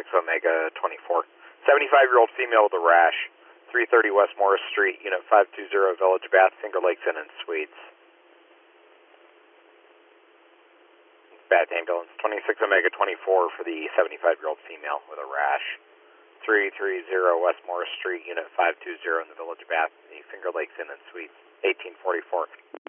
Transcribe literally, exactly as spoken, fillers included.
twenty-six Omega twenty-four. seventy-five-year-old female with a rash, three thirty West Morris Street, Unit five two zero, Village Bath, Finger Lakes Inn and Suites. Bath ambulance, twenty-six Omega twenty-four for the seventy-five-year-old female with a rash, three three zero West Morris Street, Unit five two zero in the Village Bath, the Finger Lakes Inn and Suites, eighteen forty-four.